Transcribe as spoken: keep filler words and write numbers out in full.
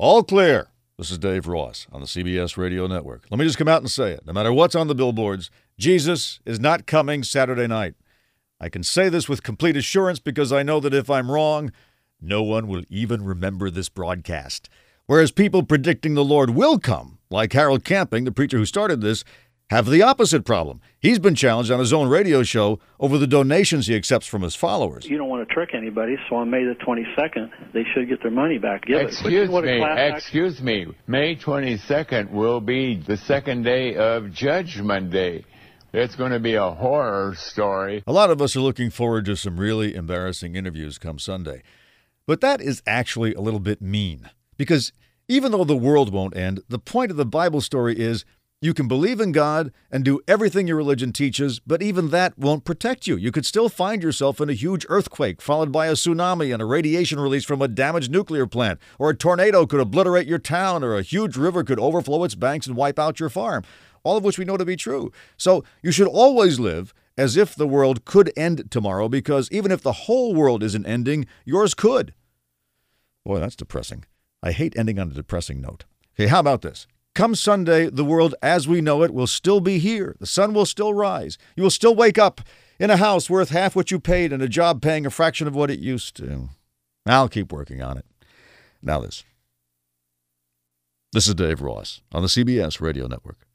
All clear. This is Dave Ross on the C B S Radio Network. Let me just come out and say it. No matter what's on the billboards, Jesus is not coming Saturday night. I can say this with complete assurance because I know that if I'm wrong, no one will even remember this broadcast. Whereas people predicting the Lord will come, like Harold Camping, the preacher who started this, have the opposite problem. He's been challenged on his own radio show over the donations he accepts from his followers. You don't want to trick anybody, so on May the twenty-second, they should get their money back. Give excuse it. me, excuse act- me. May twenty-second will be the second day of Judgment Day. It's going to be a horror story. A lot of us are looking forward to some really embarrassing interviews come Sunday. But that is actually a little bit mean. Because even though the world won't end, the point of the Bible story is you can believe in God and do everything your religion teaches, but even that won't protect you. You could still find yourself in a huge earthquake, followed by a tsunami and a radiation release from a damaged nuclear plant, or a tornado could obliterate your town, or a huge river could overflow its banks and wipe out your farm, all of which we know to be true. So you should always live as if the world could end tomorrow, because even if the whole world isn't ending, yours could. Boy, that's depressing. I hate ending on a depressing note. Okay, how about this? Come Sunday, the world as we know it will still be here. The sun will still rise. You will still wake up in a house worth half what you paid and a job paying a fraction of what it used to. I'll keep working on it. Now this. This is Dave Ross on the C B S Radio Network.